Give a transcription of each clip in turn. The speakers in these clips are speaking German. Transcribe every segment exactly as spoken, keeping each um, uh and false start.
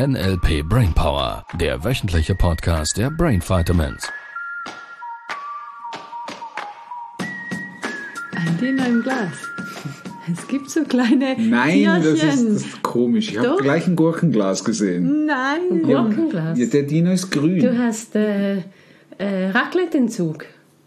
N L P Brainpower, der wöchentliche Podcast der Brain Vitamins. Ein Dino im Glas. Es gibt so kleine Nein, Tierchen. das ist, das ist komisch. Ich habe gleich ein Gurkenglas gesehen. Nein. Ein Gurkenglas? Ja, der Dino ist grün. Du hast äh, äh, Raclette-Entzug.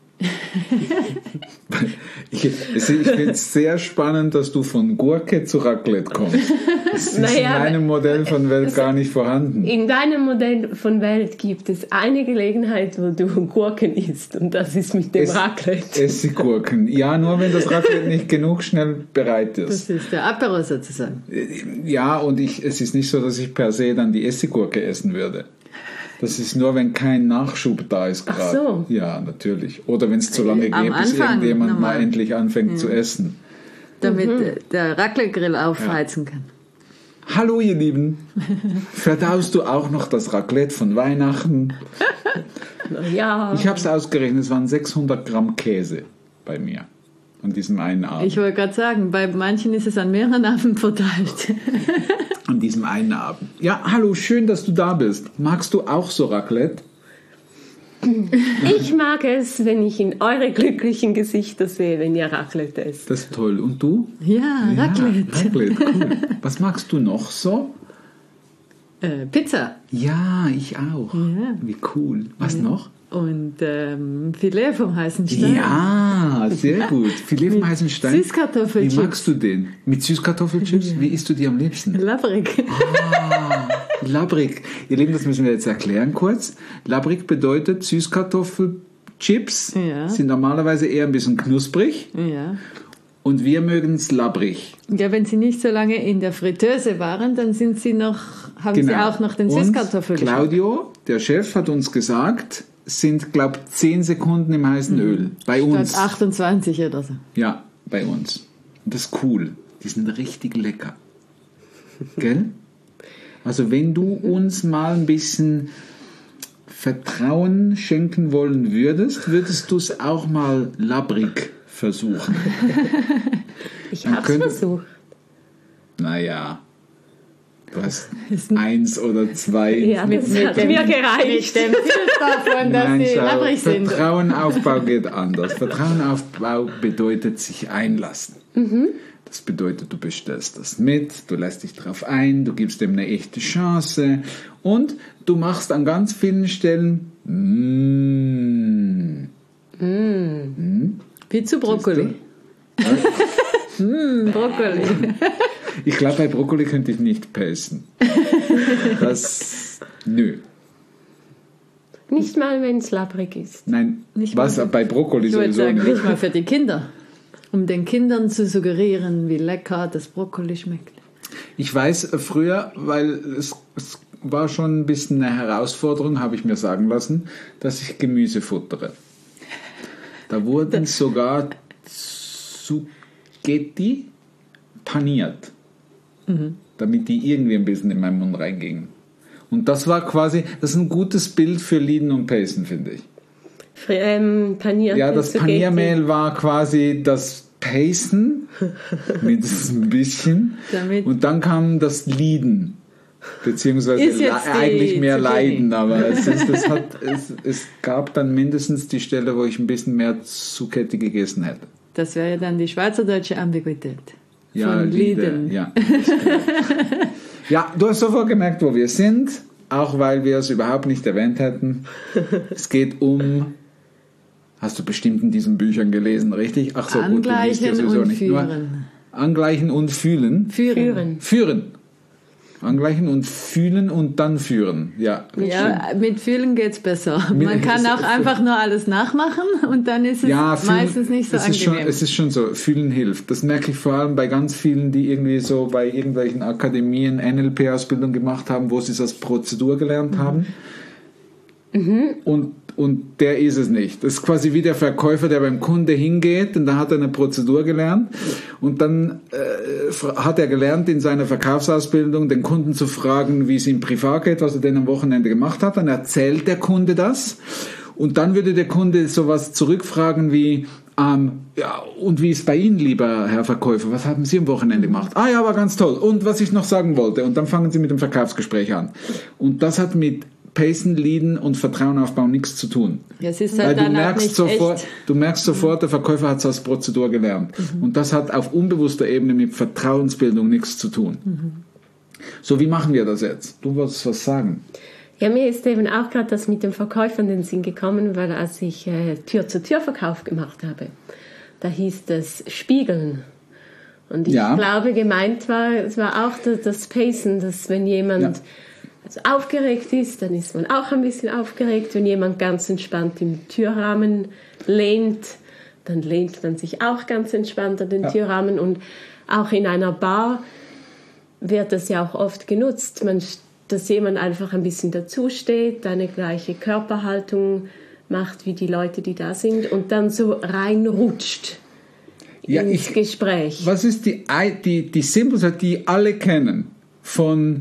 Ich, ich finde es sehr spannend, dass du von Gurke zu Raclette kommst. Das ist Naja, in meinem Modell von Welt es- gar nicht vorhanden. In deinem Modell von Welt gibt es eine Gelegenheit, wo du Gurken isst, und das ist mit dem Es- Raclette. Essiggurken. Ja, nur wenn das Raclette nicht genug schnell bereit ist. Das ist der Apero sozusagen. Ja, und ich, es ist nicht so, dass ich per se dann die Essiggurke essen würde. Das ist nur, wenn kein Nachschub da ist Ach gerade. so. Ja, natürlich. Oder wenn es zu lange Am geht, bis Anfang irgendjemand normal. mal endlich anfängt zu essen. Damit äh, der Raclette-Grill aufheizen kann. Hallo ihr Lieben, verdaust du auch noch das Raclette von Weihnachten? Ja, Ich habe es ausgerechnet, es waren sechshundert Gramm Käse bei mir an diesem einen Abend. Ich wollte gerade sagen, bei manchen ist es an mehreren Abenden verteilt. An diesem einen Abend. Ja, hallo, schön, dass du da bist. Magst du auch so Raclette? ich mag es, wenn ich in eure glücklichen Gesichter sehe, wenn ihr Raclette esst. Das ist toll. Und du? Ja, Raclette. Ja, Raclette, cool. Was magst du noch so? Äh, Pizza Ja, ich auch. Ja. Wie cool. Was noch? und ähm, Filet vom heißen Stein. Ja, sehr gut. Filet vom heißen Stein. Süßkartoffelchips. Wie magst du den? Mit Süßkartoffelchips? Wie isst du die am liebsten? Labrig. Labrik. Ihr Lieben, das müssen wir jetzt erklären kurz. Labrik bedeutet Süßkartoffelchips. Ja. Sind normalerweise eher ein bisschen knusprig. Ja. Und wir mögen es labrig. Ja, wenn sie nicht so lange in der Fritteuse waren, dann sind sie noch, haben sie auch noch den Genau. Und Süßkartoffeln. Claudio, der Chef, hat uns gesagt, sind, glaube ich, zehn Sekunden im heißen Öl. Bei uns. Statt achtundzwanzig oder so. Ja, bei uns. Und das ist cool. Die sind richtig lecker. Gell? Also wenn du uns mal ein bisschen Vertrauen schenken wollen würdest, würdest du es auch mal labrig versuchen. Ich Dann habe es könnte- versucht. Naja, du hast eins oder zwei. Ja, das hat dem- mir gereicht. Mit dem Bild davon, dass Nein, sie schau, labrig sind. Vertrauenaufbau geht anders. Vertrauenaufbau bedeutet sich einlassen. Das bedeutet, du bestellst das mit, du lässt dich darauf ein, du gibst dem eine echte Chance und du machst an ganz vielen Stellen mm, Wie zu Brokkoli. Hm, Brokkoli. Ich glaube, bei Brokkoli könnte ich nicht pacen. Das, nö. Nicht mal, wenn es labrig ist. Nein, Nicht was mal- bei Brokkoli Ich würde sowieso sagen, nicht. nicht mal für die Kinder. Um den Kindern zu suggerieren, wie lecker das Brokkoli schmeckt. Ich weiß äh, früher, weil es, es war schon ein bisschen eine Herausforderung, habe ich mir sagen lassen, dass ich Gemüse futtere. Da wurden sogar Zucchetti paniert, damit die irgendwie ein bisschen in meinen Mund reingingen. Und das war quasi, das ist ein gutes Bild für Leaden und Pacen, finde ich. Fr- Ähm, panierte Ja, das Spaghetti. Paniermehl war quasi das Pacen, mindestens ein bisschen. Damit- Und dann kam das Leaden, beziehungsweise Ist jetzt le- die eigentlich mehr Zucchini. Leiden, aber es, ist, es, hat, es, es gab dann mindestens die Stelle, wo ich ein bisschen mehr Zucchetti gegessen hätte. Das wäre ja dann die schweizerdeutsche Ambiguität. Ja, Von Liede, Lieden. ja. Ja, du hast sofort gemerkt, wo wir sind, auch weil wir es überhaupt nicht erwähnt hätten. Es geht um, hast du bestimmt in diesen Büchern gelesen, richtig? Ach so, gut, du liest ja Angleichen sowieso und nicht. Nur führen. angleichen und fühlen. Führen. Führen. Führen. Angleichen und fühlen und dann führen. Ja, Ja, mit Fühlen geht es besser. Mit- Man kann es- auch einfach nur alles nachmachen und dann ist es ja, fühlen, meistens nicht so es ist schon, angenehm. es ist schon so, fühlen hilft. Das merke ich vor allem bei ganz vielen, die irgendwie so bei irgendwelchen Akademien N L P-Ausbildung gemacht haben, wo sie es als Prozedur gelernt haben. Und, und der ist es nicht. Das ist quasi wie der Verkäufer, der beim Kunde hingeht und da hat er eine Prozedur gelernt und dann äh, hat er gelernt in seiner Verkaufsausbildung den Kunden zu fragen, wie es ihm privat geht, was er denn am Wochenende gemacht hat. Dann erzählt der Kunde das und dann würde der Kunde sowas zurückfragen wie, Ähm, ja, und wie ist bei Ihnen, lieber Herr Verkäufer? Was haben Sie am Wochenende gemacht? Ah ja, war ganz toll. Und was ich noch sagen wollte. Und dann fangen Sie mit dem Verkaufsgespräch an. Und das hat mit Pacen, Leaden und Vertrauen aufbauen nichts zu tun. Es ist halt Weil du dann auch merkst, nicht sofort, echt. du merkst sofort, der Verkäufer hat es als Prozedur gelernt. Mhm. Und das hat auf unbewusster Ebene mit Vertrauensbildung nichts zu tun. Mhm. So, wie machen wir das jetzt? Du wolltest was sagen. Ja, mir ist eben auch gerade das mit dem Verkäufer in den Sinn gekommen, weil als ich äh, Tür-zu-Tür-Verkauf gemacht habe, da hieß das Spiegeln. Und ich ja. glaube, gemeint war, es war auch das, das Pacen, dass wenn jemand ja. also aufgeregt ist, dann ist man auch ein bisschen aufgeregt. Wenn jemand ganz entspannt im Türrahmen lehnt, dann lehnt man sich auch ganz entspannt an den ja. Türrahmen. Und auch in einer Bar wird das ja auch oft genutzt. Man dass jemand einfach ein bisschen dazu steht, eine gleiche Körperhaltung macht wie die Leute, die da sind und dann so reinrutscht ja, ins ich, Gespräch. Was ist die, die, die Symbols, die alle kennen von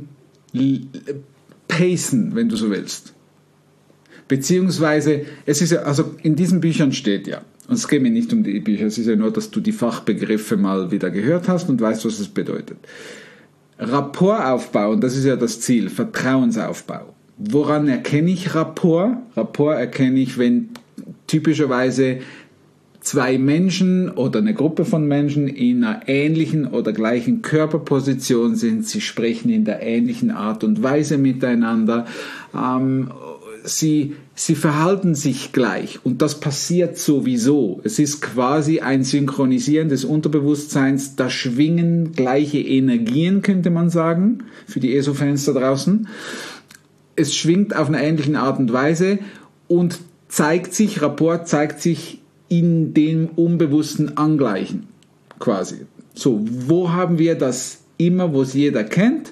Pacen, wenn du so willst? Beziehungsweise, es ist ja, also in diesen Büchern steht ja, und es geht mir nicht um die Bücher, es ist ja nur, dass du die Fachbegriffe mal wieder gehört hast und weißt, was es bedeutet. Rapport aufbauen, das ist ja das Ziel, Vertrauensaufbau. Woran erkenne ich Rapport? Rapport erkenne ich, wenn typischerweise zwei Menschen oder eine Gruppe von Menschen in einer ähnlichen oder gleichen Körperposition sind. Sie sprechen in der ähnlichen Art und Weise miteinander. Ähm, sie, sie verhalten sich gleich und das passiert sowieso. Es ist quasi ein Synchronisieren des Unterbewusstseins, da schwingen gleiche Energien, könnte man sagen, für die E S O-Fans da draußen. Es schwingt auf eine ähnliche Art und Weise und zeigt sich, Rapport zeigt sich in dem unbewussten Angleichen, quasi. So, wo haben wir das immer, wo es jeder kennt?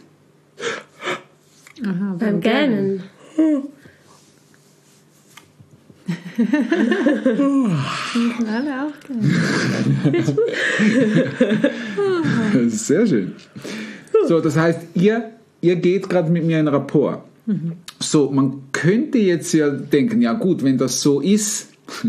Aha, beim Gähnen. Alle auch Das ist sehr schön. So, das heißt, ihr, ihr geht gerade mit mir in Rapport. Mhm. So, man könnte jetzt ja denken, ja gut, wenn das so ist,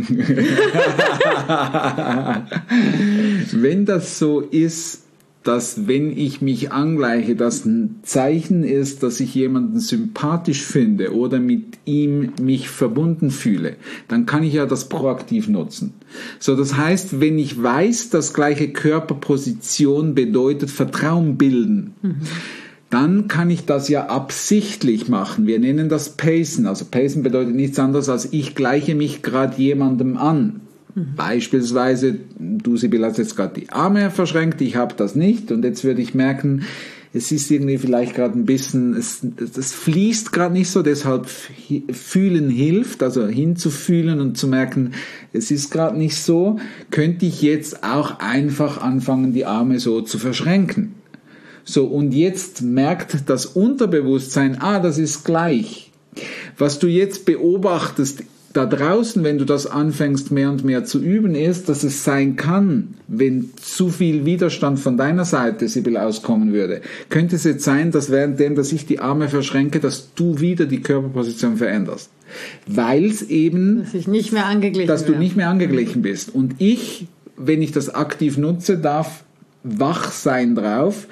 wenn das so ist, dass wenn ich mich angleiche, das ein Zeichen ist, dass ich jemanden sympathisch finde oder mit ihm mich verbunden fühle, dann kann ich ja das proaktiv nutzen. So, das heißt, wenn ich weiß, dass gleiche Körperposition bedeutet Vertrauen bilden, mhm. dann kann ich das ja absichtlich machen. Wir nennen das Pacen. Also Pacen bedeutet nichts anderes als ich gleiche mich gerade jemandem an. Mhm. Beispielsweise, du Sibylle hast jetzt gerade die Arme verschränkt, ich habe das nicht und jetzt würde ich merken, es ist irgendwie vielleicht gerade ein bisschen, es, es fließt gerade nicht so, deshalb fühlen hilft, also hinzufühlen und zu merken, es ist gerade nicht so, könnte ich jetzt auch einfach anfangen, die Arme so zu verschränken. So, und jetzt merkt das Unterbewusstsein, ah, das ist gleich. Was du jetzt beobachtest da draußen, wenn du das anfängst mehr und mehr zu üben, ist, dass es sein kann, wenn zu viel Widerstand von deiner Seite, Sibylle, auskommen würde, könnte es jetzt sein, dass währenddem, dass ich die Arme verschränke, dass du wieder die Körperposition veränderst. Weil es eben, dass ich nicht mehr angeglichen dass du werde. nicht mehr angeglichen bist. Und ich, wenn ich das aktiv nutze, darf wach sein drauf,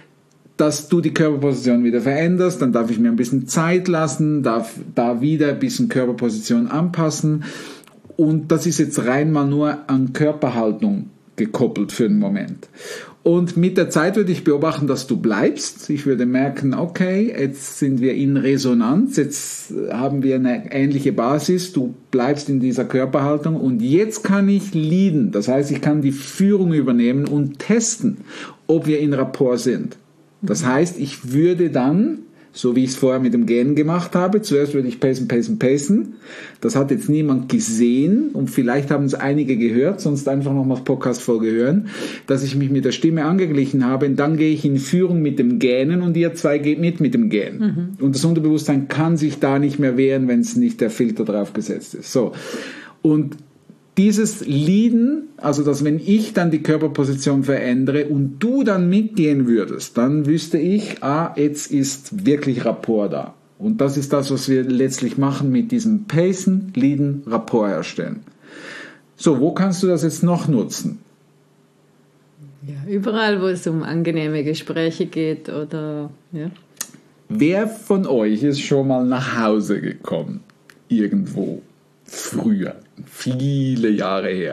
dass du die Körperposition wieder veränderst, dann darf ich mir ein bisschen Zeit lassen, darf da wieder ein bisschen Körperposition anpassen und das ist jetzt rein mal nur an Körperhaltung gekoppelt für einen Moment. Und mit der Zeit würde ich beobachten, dass du bleibst. Ich würde merken, okay, jetzt sind wir in Resonanz, jetzt haben wir eine ähnliche Basis, du bleibst in dieser Körperhaltung und jetzt kann ich leaden, das heißt, ich kann die Führung übernehmen und testen, ob wir in Rapport sind. Das heißt, ich würde dann, so wie ich es vorher mit dem Gähnen gemacht habe, zuerst würde ich pacen, pacen, pacen. Das hat jetzt niemand gesehen und vielleicht haben es einige gehört, sonst einfach nochmal das Podcast-Folge hören, dass ich mich mit der Stimme angeglichen habe und dann gehe ich in Führung mit dem Gähnen und ihr zwei geht mit mit dem Gähnen. Mhm. Und das Unterbewusstsein kann sich da nicht mehr wehren, wenn es nicht der Filter drauf gesetzt ist. So. Und dieses Leaden, also dass wenn ich dann die Körperposition verändere und du dann mitgehen würdest, dann wüsste ich, ah, jetzt ist wirklich Rapport da. Und das ist das, was wir letztlich machen mit diesem Pacen, Leaden, Rapport herstellen. So, wo kannst du das jetzt noch nutzen? Ja, überall, wo es um angenehme Gespräche geht oder ja. Wer von euch ist schon mal nach Hause gekommen? Irgendwo. Früher. Viele Jahre her.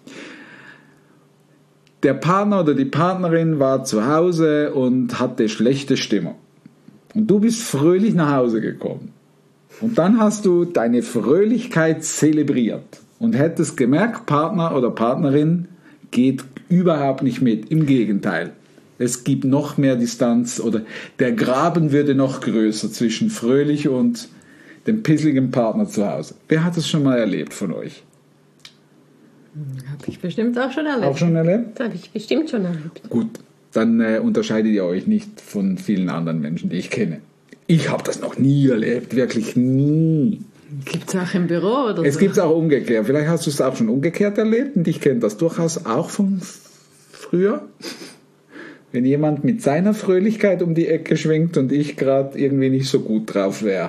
Der Partner oder die Partnerin war zu Hause und hatte schlechte Stimmung. Und du bist fröhlich nach Hause gekommen. Und dann hast du deine Fröhlichkeit zelebriert. Und hättest gemerkt, Partner oder Partnerin geht überhaupt nicht mit. Im Gegenteil. Es gibt noch mehr Distanz oder der Graben würde noch größer zwischen fröhlich und dem pisseligen Partner zu Hause. Wer hat das schon mal erlebt von euch? Habe ich bestimmt auch schon erlebt. Auch schon erlebt? Das habe ich bestimmt schon erlebt. Gut, dann äh, unterscheidet ihr euch nicht von vielen anderen Menschen, die ich kenne. Ich habe das noch nie erlebt, wirklich nie. Gibt es auch im Büro oder Es so? gibt es auch umgekehrt. Vielleicht hast du es auch schon umgekehrt erlebt und ich kenne das durchaus auch von früher. Wenn jemand mit seiner Fröhlichkeit um die Ecke schwingt und ich gerade irgendwie nicht so gut drauf wäre,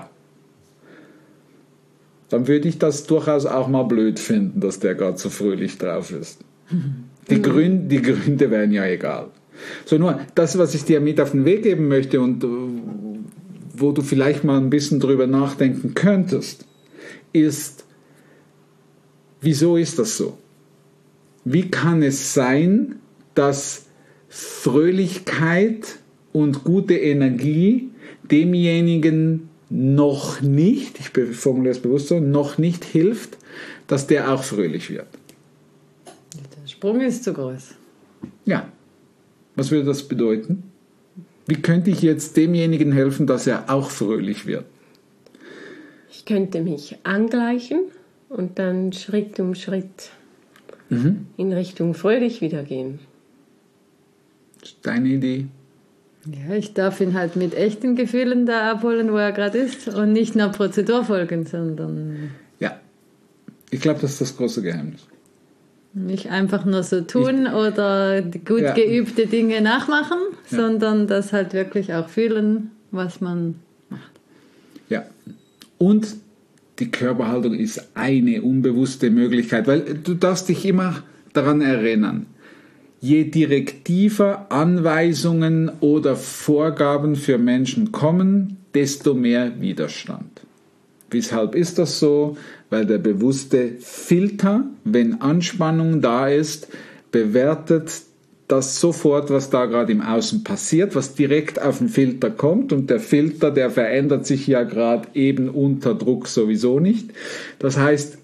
dann würde ich das durchaus auch mal blöd finden, dass der gerade so fröhlich drauf ist. Die, Gründe, die Gründe wären ja egal. So, nur das, was ich dir mit auf den Weg geben möchte und äh, wo du vielleicht mal ein bisschen drüber nachdenken könntest, ist, wieso ist das so? Wie kann es sein, dass Fröhlichkeit und gute Energie demjenigen noch nicht, ich formuliere es bewusst so, noch nicht hilft, dass der auch fröhlich wird? Der Sprung ist zu groß. Ja. Was würde das bedeuten? Wie könnte ich jetzt demjenigen helfen, dass er auch fröhlich wird? Ich könnte mich angleichen und dann Schritt um Schritt Mhm. in Richtung fröhlich wieder gehen. Deine Idee? Ja, ich darf ihn halt mit echten Gefühlen da abholen, wo er gerade ist und nicht einer Prozedur folgen, sondern Ja. Ich glaube, das ist das große Geheimnis. nicht einfach nur so tun oder gut Ja. geübte Dinge nachmachen, Ja. sondern das halt wirklich auch fühlen, was man macht. Ja. Und die Körperhaltung ist eine unbewusste Möglichkeit, weil du darfst dich immer daran erinnern, je direktiver Anweisungen oder Vorgaben für Menschen kommen, desto mehr Widerstand. Weshalb ist das so? Weil der bewusste Filter, wenn Anspannung da ist, bewertet das sofort, was da gerade im Außen passiert, was direkt auf den Filter kommt. Und der Filter, der verändert sich ja gerade eben unter Druck sowieso nicht. Das heißt,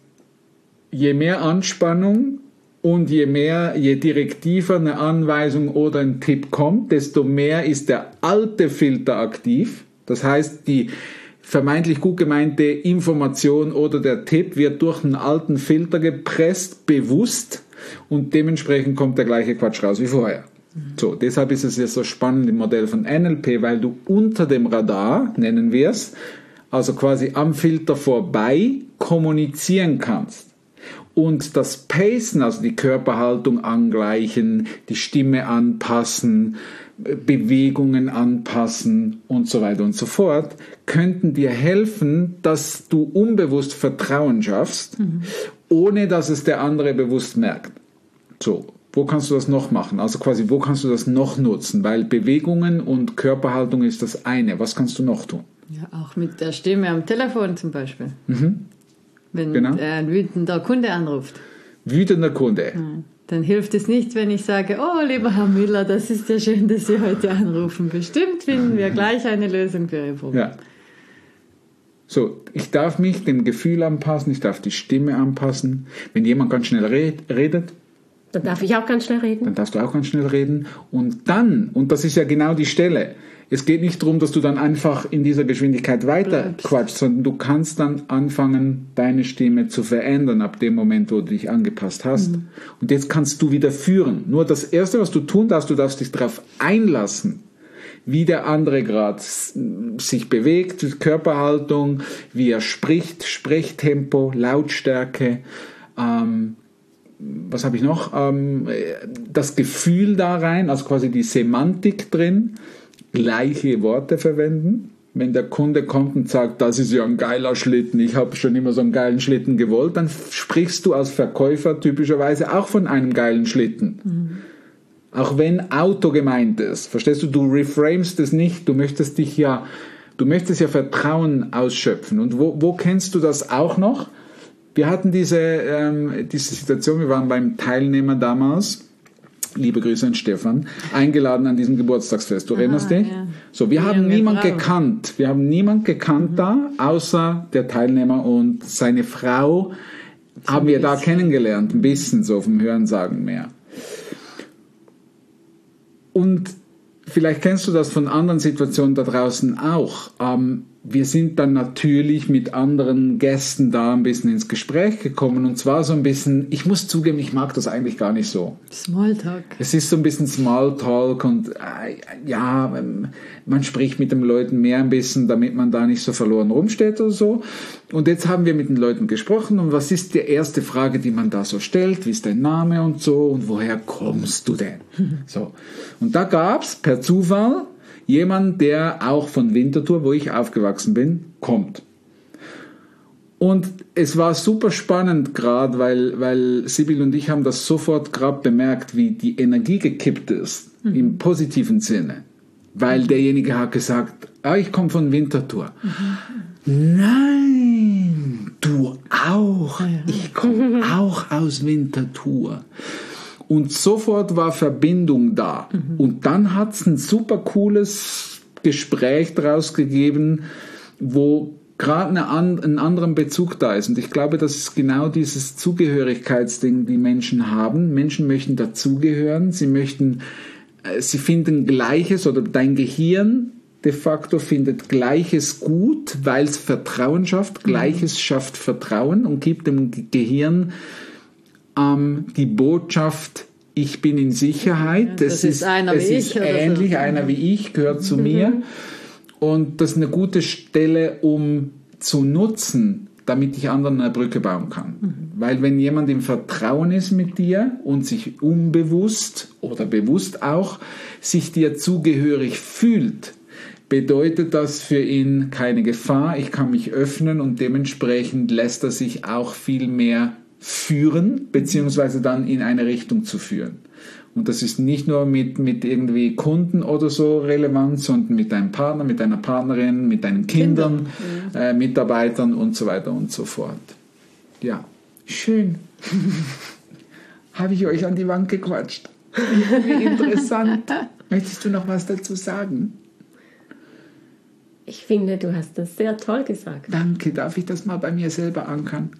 je mehr Anspannung und je mehr, je direktiver eine Anweisung oder ein Tipp kommt, desto mehr ist der alte Filter aktiv. Das heißt, die vermeintlich gut gemeinte Information oder der Tipp wird durch einen alten Filter gepresst, bewusst, und dementsprechend kommt der gleiche Quatsch raus wie vorher. So, deshalb ist es ja so spannend im Modell von N L P, weil du unter dem Radar, nennen wir es, also quasi am Filter vorbei kommunizieren kannst. Und das Pacen, also die Körperhaltung angleichen, die Stimme anpassen, Bewegungen anpassen und so weiter und so fort, könnten dir helfen, dass du unbewusst Vertrauen schaffst, mhm. ohne dass es der andere bewusst merkt. So, wo kannst du das noch machen? Also quasi, wo kannst du das noch nutzen? Weil Bewegungen und Körperhaltung ist das eine. Was kannst du noch tun? Ja, auch mit der Stimme am Telefon zum Beispiel. Mhm. Wenn Genau. ein wütender Kunde anruft. Wütender Kunde. Ja. Dann hilft es nicht, wenn ich sage, oh, lieber Herr Müller, das ist ja schön, dass Sie heute anrufen. Bestimmt finden wir gleich eine Lösung für Ihr Problem. Ja. So, ich darf mich dem Gefühl anpassen, ich darf die Stimme anpassen. Wenn jemand ganz schnell red, redet, Dann darf ich auch ganz schnell reden. dann darfst du auch ganz schnell reden. Und dann, und das ist ja genau die Stelle, es geht nicht darum, dass du dann einfach in dieser Geschwindigkeit weiter Bleibst. quatschst, sondern du kannst dann anfangen, deine Stimme zu verändern ab dem Moment, wo du dich angepasst hast. Mhm. Und jetzt kannst du wieder führen. Nur das Erste, was du tun darfst, du darfst dich darauf einlassen, wie der andere gerade sich bewegt, Körperhaltung, wie er spricht, Sprechtempo, Lautstärke, ähm, was habe ich noch? Ähm, das Gefühl da rein, also quasi die Semantik drin, gleiche Worte verwenden. wenn der Kunde kommt und sagt, das ist ja ein geiler Schlitten, ich habe schon immer so einen geilen Schlitten gewollt, dann sprichst du als Verkäufer typischerweise auch von einem geilen Schlitten. Mhm. Auch wenn Auto gemeint ist. Verstehst du, du reframest es nicht, du möchtest dich ja, du möchtest ja Vertrauen ausschöpfen. Und wo, wo kennst du das auch noch? Wir hatten diese, ähm, diese Situation, wir waren beim Teilnehmer damals, liebe Grüße an Stefan, eingeladen an diesem Geburtstagsfest. Du erinnerst dich? Ja. So, wir Die haben niemand Frau. gekannt. Wir haben niemand gekannt mhm. da, außer der Teilnehmer und seine Frau so haben wir da kennengelernt. Ein bisschen so vom Hörensagen mehr. Und vielleicht kennst du das von anderen Situationen da draußen auch. Ähm, wir sind dann natürlich mit anderen Gästen da ein bisschen ins Gespräch gekommen und zwar so ein bisschen, ich muss zugeben, ich mag das eigentlich gar nicht so. Smalltalk. Es ist so ein bisschen Smalltalk und äh, ja, man spricht mit den Leuten mehr ein bisschen, damit man da nicht so verloren rumsteht oder so. Und jetzt haben wir mit den Leuten gesprochen und was ist die erste Frage, die man da so stellt? Wie ist dein Name und so und woher kommst du denn? So. Und da gab's per Zufall jemand, der auch von Winterthur, wo ich aufgewachsen bin, kommt. Und es war super spannend gerade, weil, weil Sibyl und ich haben das sofort gerade bemerkt, wie die Energie gekippt ist, mhm. im positiven Sinne. Weil derjenige hat gesagt, ah, ich komme von Winterthur. Mhm. Nein, du auch. Ja. Ich komme auch aus Winterthur. Und sofort war Verbindung da. Mhm. Und dann hat es ein super cooles Gespräch daraus gegeben, wo gerade eine an, einen anderen Bezug da ist. Und ich glaube, das ist genau dieses Zugehörigkeitsding, die Menschen haben. Menschen möchten dazugehören. Sie möchten, äh, sie finden Gleiches oder dein Gehirn de facto findet Gleiches gut, weil es Vertrauen schafft. Gleiches mhm. schafft Vertrauen und gibt dem Gehirn ähm, die Botschaft, ich bin in Sicherheit. Ja, das es ist, ist einer es wie ist ich. ähnlich, so. einer wie ich, gehört zu mhm. mir. Und das ist eine gute Stelle, um zu nutzen, damit ich anderen eine Brücke bauen kann. Mhm. Weil wenn jemand im Vertrauen ist mit dir und sich unbewusst oder bewusst auch sich dir zugehörig fühlt, bedeutet das für ihn keine Gefahr. Ich kann mich öffnen und dementsprechend lässt er sich auch viel mehr führen, beziehungsweise dann in eine Richtung zu führen. Und das ist nicht nur mit, mit irgendwie Kunden oder so relevant, sondern mit deinem Partner, mit deiner Partnerin, mit deinen Kindern, Kinder. äh, Mitarbeitern und so weiter und so fort. Ja, schön. Habe ich euch an die Wand gequatscht. Wie interessant. Möchtest du noch was dazu sagen? Ich finde, du hast das sehr toll gesagt. Danke, darf ich das mal bei mir selber ankern?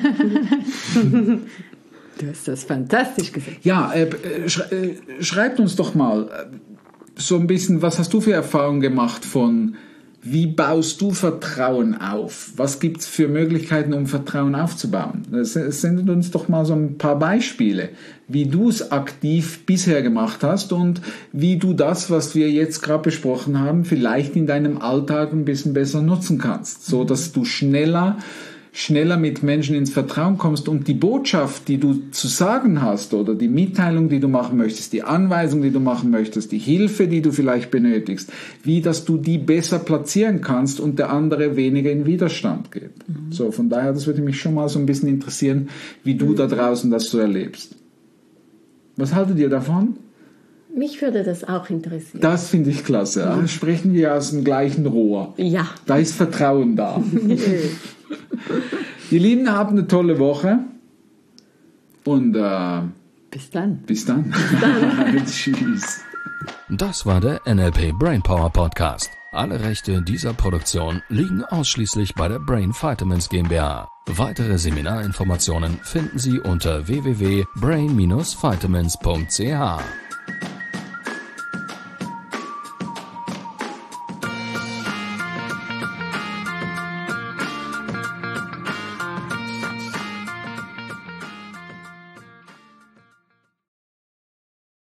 Du hast das fantastisch gesagt. Ja, äh, sch- äh, schreibt uns doch mal äh, so ein bisschen, was hast du für Erfahrungen gemacht von, wie baust du Vertrauen auf? Was gibt es für Möglichkeiten, um Vertrauen aufzubauen? Sendet uns doch mal so ein paar Beispiele, wie du es aktiv bisher gemacht hast und wie du das, was wir jetzt gerade besprochen haben, vielleicht in deinem Alltag ein bisschen besser nutzen kannst, so dass du schneller schneller mit Menschen ins Vertrauen kommst und die Botschaft, die du zu sagen hast oder die Mitteilung, die du machen möchtest, die Anweisung, die du machen möchtest, die Hilfe, die du vielleicht benötigst, wie dass du die besser platzieren kannst und der andere weniger in Widerstand geht. Mhm. So, von daher, das würde mich schon mal so ein bisschen interessieren, wie du mhm. da draußen das so erlebst. Was haltet ihr davon? Mich würde das auch interessieren. Das finde ich klasse. Ja. Da sprechen wir aus dem gleichen Rohr. Ja. Da ist Vertrauen da. Ihr Lieben, habt eine tolle Woche. Und äh, bis dann. Bis dann. Bis dann. Tschüss. Das war der N L P Brainpower Podcast. Alle Rechte dieser Produktion liegen ausschließlich bei der Brain Vitamins GmbH. Weitere Seminarinformationen finden Sie unter w w w punkt brain dash vitamins punkt c h.